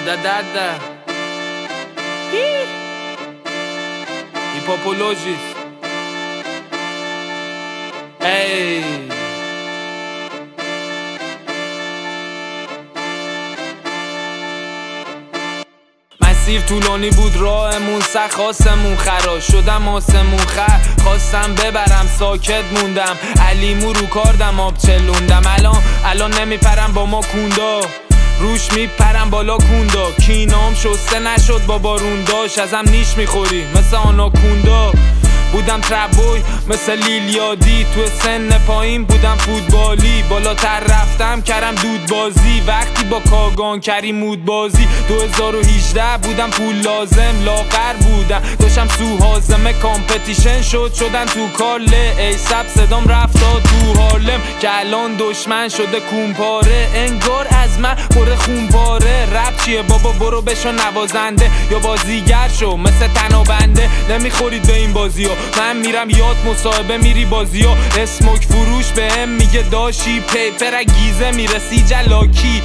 da. Hipopologis. Ey. مسیر طولانی بود راهمون سخت خواستمون خراش شدم آسمون خواستم ببرم ساکت موندم علیمو رو کاردم آب چلوندم الان نمیپرم با ما کوندا روش میپرم بالا کوندا کینام شسته نشد با بارون داشت ازم نیش میخوری مثل آناکوندا بودم تربوی مثل لیلیادی تو سن پایین بودم فوتبالی بالاتر رفتم کردم دود بازی وقتی با کاگان کریم مود بازی 2018 بودم پول لازم لاغر بودم داشتم سوهازمه کامپتیشن شدن تو کاله ای سب صدام رفتا تو هارلم که الان دشمن شده کونپاره انگار از من پر خونپاره رپ چیه بابا برو بشو نوازنده یا بازیگر شو مثل تنابنده نمیخورید به این بازی ها من میرم یاد مصاحبه میری بازی ها اسموک فروش به هم میگه داشی پیپر گیزه میرسی جلاکی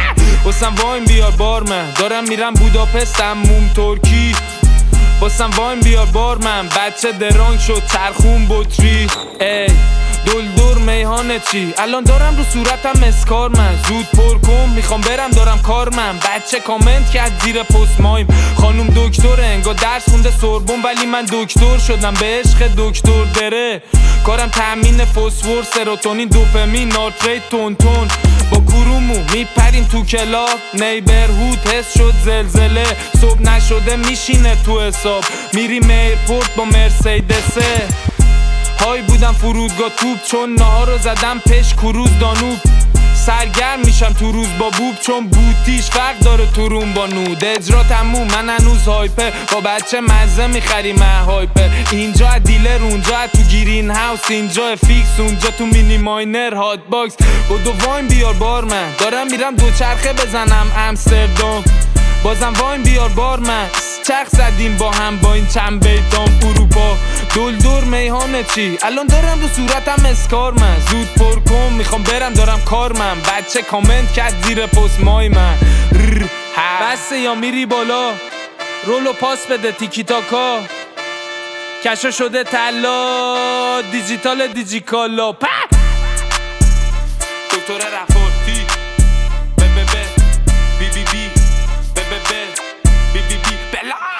باسم وایم بیار بارمن دارم میرم بوداپست موم ترکی باسم وایم بیار بارمن بچه درانگ شد چرخون بطری ای دلدور میهانه چی الان دارم رو صورتم اسکار من زود پر کن میخوام برم دارم کار من بچه کامنت کرد زیر پست مایم خانوم دکتره انگار درس خونده سوربن ولی من دکتر شدم به عشق دکتر دره کارم تامین فسفر سروتونین دوپامین ناتریت تون با کرومو میپریم تو کلاب نیبرهود حس شد زلزله صبح نشده میشینه تو حساب میریم ایرپورت با مرسیدسه های بودم فرودگاه توپ چون نهار رو زدم پش کروز دانوب سرگرم میشم تو روز با بوب چون بوتیش فرق داره تو روم با نود اجرا تموم من هنوز هایپر با بچه مزه میخریم هایپر اینجا دیلر اونجا تو گیرین هاوس اینجا فیکس اونجا تو مینی ماینر هات باکس بدو واین بیار بارمن دارم میرم دوچرخه بزنم امستردام بازم واین بیار بارمن چرخ زدیم با هم با این چند بیتام اروپا دلدور میهانه چی الان دارم رو صورتم اسکار من زود پر کن میخوام برم دارم کار من بچه کامنت کرد زیر پست مای من بسه یا میری بالا رولو پاس بده تیکی تاکا کشا شده تلا دیجیتال دیجیکالا دکتر رفارتی بی بی بی بی بی بی بی بی بی بی بی